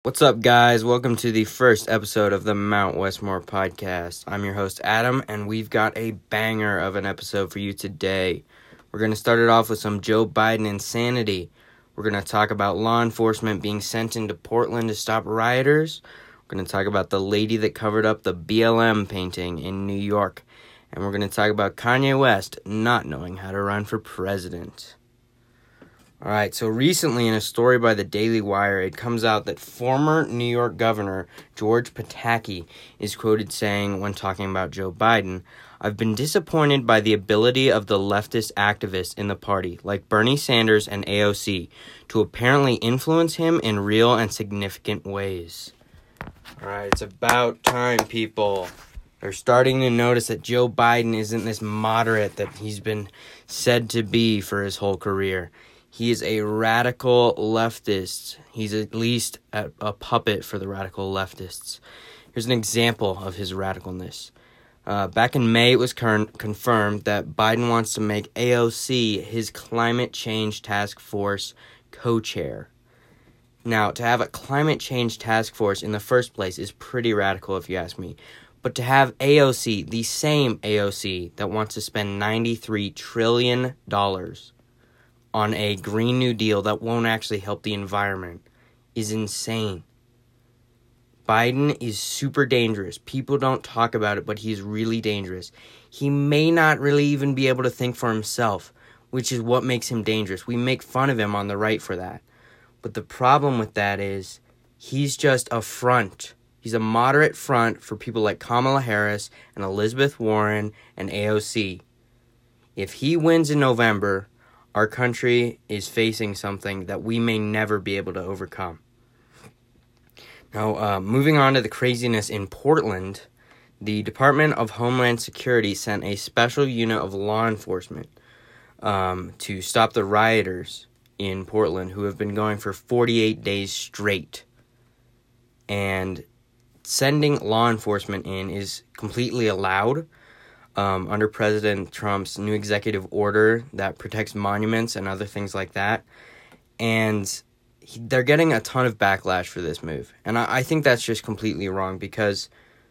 What's up, guys? Welcome to the first episode of the Mount Westmore podcast. I'm your host, Adam, and we've got a banger of an episode for you today. We're going to start it off with some Joe Biden insanity. We're going to talk about law enforcement being sent into Portland to stop rioters. We're going to talk about the lady that covered up the BLM painting in New York. And we're going to talk about Kanye West not knowing how to run for president. Alright, so recently in a story by the Daily Wire, it comes out that former New York Governor George Pataki is quoted saying, when talking about Joe Biden, "I've been disappointed by the ability of the leftist activists in the party, like Bernie Sanders and AOC, to apparently influence him in real and significant ways." Alright, it's about time, people. They're starting to notice that Joe Biden isn't this moderate that he's been said to be for his whole career. He is a radical leftist. He's at least a puppet for the radical leftists. Here's an example of his radicalness. Back in May, it was confirmed that Biden wants to make AOC his climate change task force co-chair. Now, to have a climate change task force in the first place is pretty radical, if you ask me. But to have AOC, the same AOC that wants to spend $93 trillion on a Green New Deal that won't actually help the environment, is insane. Biden is super dangerous. People don't talk about it, but he's really dangerous. He may not really even be able to think for himself, which is what makes him dangerous. We make fun of him on the right for that. But the problem with that is he's just a front. He's a moderate front for people like Kamala Harris and Elizabeth Warren and AOC. If he wins in November, our country is facing something that we may never be able to overcome. Now, moving on to the craziness in Portland, the Department of Homeland Security sent a special unit of law enforcement to stop the rioters in Portland who have been going for 48 days straight. And sending law enforcement in is completely allowed under President Trump's new executive order that protects monuments and other things like that. And they're getting a ton of backlash for this move. And I think that's just completely wrong, because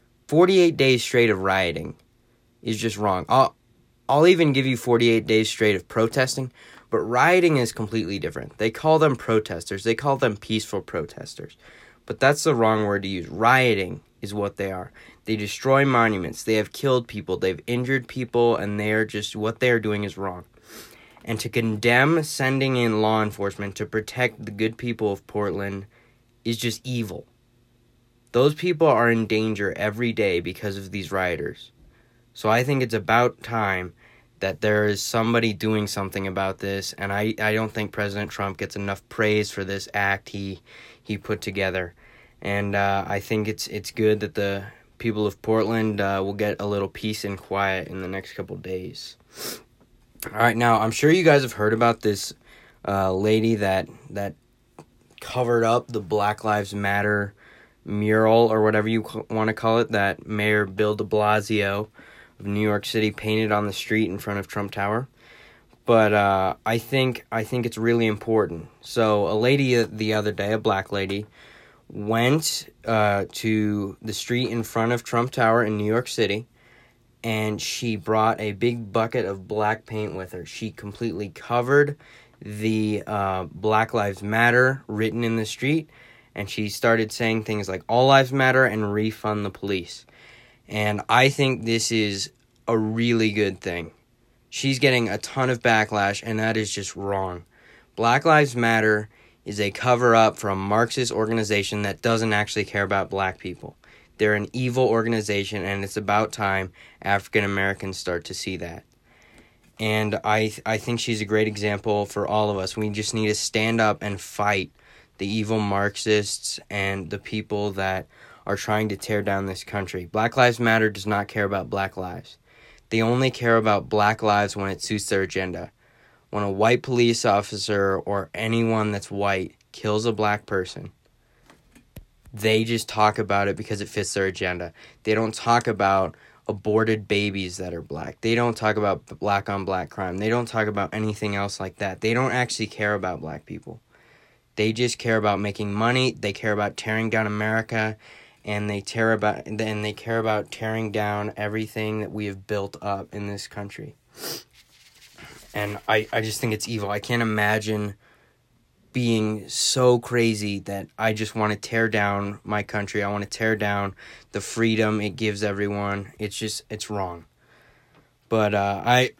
48 days straight of rioting is just wrong. I'll even give you 48 days straight of protesting, but rioting is completely different. They call them protesters. They call them peaceful protesters. But that's the wrong word to use. Rioting is what they are. They destroy monuments. They have killed people. They've injured people, and they are just, what they are doing is wrong. And to condemn sending in law enforcement to protect the good people of Portland is just evil. Those people are in danger every day because of these rioters. So I think it's about time that there is somebody doing something about this, and I don't think President Trump gets enough praise for this act he put together. And I think it's good that the people of Portland will get a little peace and quiet in the next couple days. All right, now, I'm sure you guys have heard about this lady that covered up the Black Lives Matter mural, or whatever you want to call it, that Mayor Bill de Blasio of New York City painted on the street in front of Trump Tower. But I think it's really important. So a lady the other day, a black lady, went to the street in front of Trump Tower in New York City, and she brought a big bucket of black paint with her. She completely covered the Black Lives Matter written in the street, and she started saying things like "All Lives Matter" and "Refund the police." And I think this is a really good thing. She's getting a ton of backlash, and that is just wrong. Black Lives Matter is a cover-up for a Marxist organization that doesn't actually care about black people. They're an evil organization, and it's about time African Americans start to see that. And I think she's a great example for all of us. We just need to stand up and fight the evil Marxists and the people that are trying to tear down this country. Black Lives Matter does not care about black lives. They only care about black lives when it suits their agenda. When a white police officer or anyone that's white kills a black person, they just talk about it because it fits their agenda. They don't talk about aborted babies that are black. They don't talk about black on black crime. They don't talk about anything else like that. They don't actually care about black people. They just care about making money. They care about tearing down America, and they care about tearing down everything that we have built up in this country. And I just think it's evil. I can't imagine being so crazy that I just want to tear down my country. I want to tear down the freedom it gives everyone. It's wrong. But I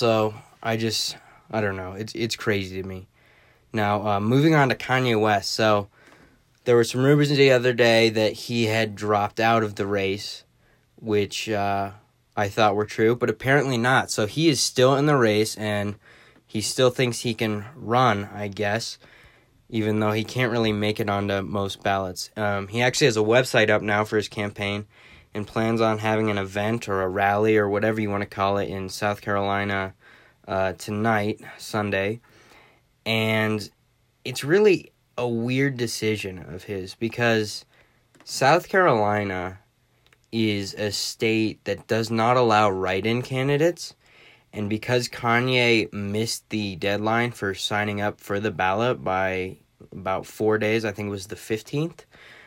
don't know. It's crazy to me. Now, moving on to Kanye West. So there were some rumors the other day that he had dropped out of the race, which I thought were true, but apparently not. So he is still in the race, and he still thinks he can run, I guess, even though he can't really make it onto most ballots. He actually has a website up now for his campaign and plans on having an event or a rally or whatever you want to call it in South Carolina tonight, Sunday. And it's really a weird decision of his because South Carolina is a state that does not allow write-in candidates. And because Kanye missed the deadline for signing up for the ballot by about 4 days, I think it was the 15th,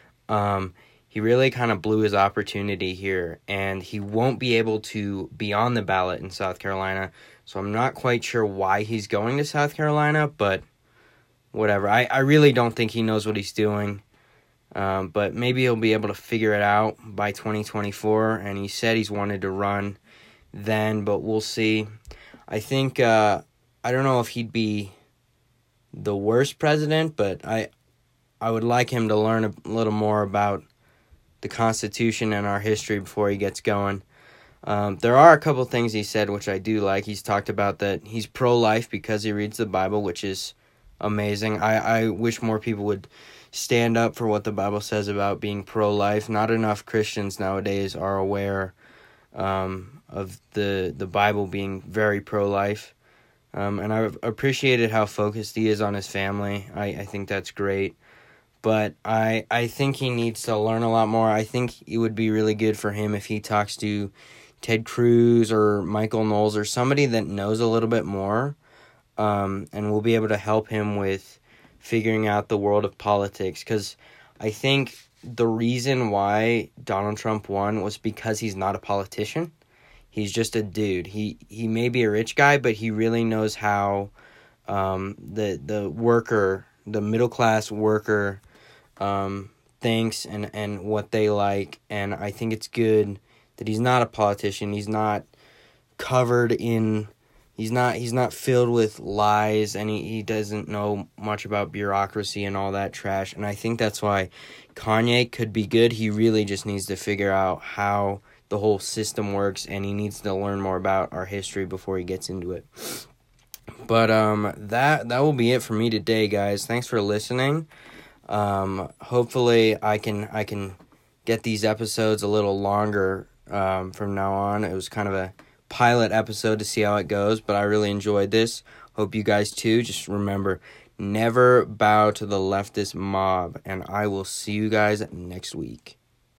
he really kind of blew his opportunity here. And he won't be able to be on the ballot in South Carolina. So I'm not quite sure why he's going to South Carolina, but whatever. I really don't think he knows what he's doing. But maybe he'll be able to figure it out by 2024. And he said he's wanted to run then, but we'll see. I think I don't know if he'd be the worst president, but I would like him to learn a little more about the Constitution and our history before he gets going. There are a couple things he said which I do like. He's talked about that he's pro-life because he reads the Bible, which is amazing. I wish more people would stand up for what the Bible says about being pro-life. Not enough Christians nowadays are aware of the Bible being very pro-life. And I've appreciated how focused he is on his family. I think that's great. But I think he needs to learn a lot more. I think it would be really good for him if he talks to Ted Cruz or Michael Knowles or somebody that knows a little bit more, and will be able to help him with figuring out the world of politics. Because I think the reason why Donald Trump won was because he's not a politician. He's just a dude. He may be a rich guy, but he really knows how the worker, the middle class worker, thinks and what they like. And I think it's good that he's not a politician. He's not covered in. He's not filled with lies, and he doesn't know much about bureaucracy and all that trash. And I think that's why Kanye could be good. He really just needs to figure out how the whole system works, and he needs to learn more about our history before he gets into it. But that will be it for me today, guys. Thanks for listening. Hopefully I can get these episodes a little longer from now on. It was kind of a pilot episode to see how it goes, but I really enjoyed this. Hope you guys too. Just remember, never bow to the leftist mob, and I will see you guys next week.